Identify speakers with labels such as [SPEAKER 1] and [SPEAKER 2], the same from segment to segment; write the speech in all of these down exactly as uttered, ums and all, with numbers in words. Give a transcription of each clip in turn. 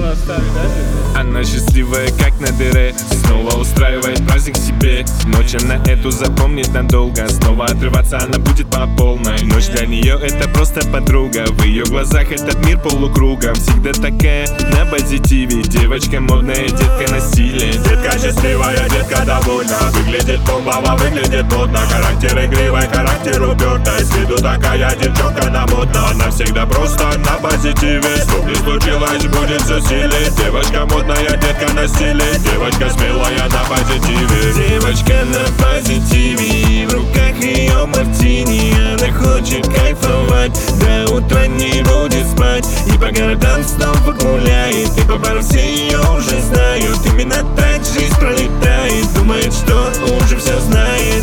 [SPEAKER 1] можно оставить, да?
[SPEAKER 2] Она счастливая, как на дыре, снова устраивает праздник себе. Ночь она эту запомнит надолго, снова отрываться она будет по полной. Ночь для нее это просто подруга, в ее глазах этот мир полукругом. Всегда такая на позитиве, девочка модная, детка на стиле.
[SPEAKER 3] Детка счастливая, детка довольна, выглядит бомбово, выглядит модно. Характер игривый, характер упертый, с виду такая девчонка на модно. Она всегда просто на позитиве, что не случилось, будет все в силе. Девочка модная, детка на стиле, девочка смелая на позитиве.
[SPEAKER 2] Девочка на позитиве, в руках ее мартини. Она хочет кайфовать, до утра не будет спать, и по городам снова гуляет. И по барам все ее уже знают, именно так жизнь пролетает. Думает, что уже все знает.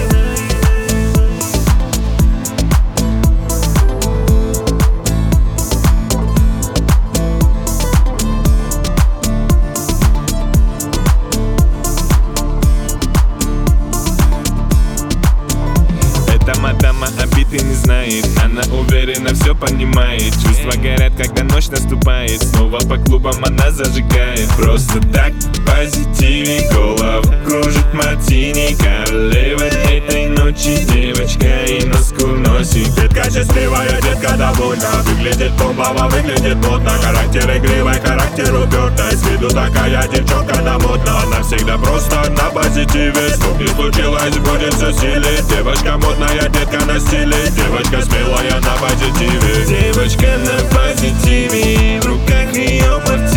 [SPEAKER 2] Эта мадама обиды не знает, она уверенно все понимает. Чувства горят, когда ночь наступает, снова по клубам она зажигает. Просто так в позитиве, голову кружит мартини. Королева этой ночи, девочка и носку носит.
[SPEAKER 3] Детка счастливая, детка довольна, выглядит бомбово, выглядит модно. Характер игривый, характер упертый, с виду такая девчонка на модно. Она всегда просто на позитиве, что не случилось, будет все в силе. Девочка модная, детка на стиле, девочка смелая на позитиве.
[SPEAKER 2] Девочка на позитиве, в руках ее мартини.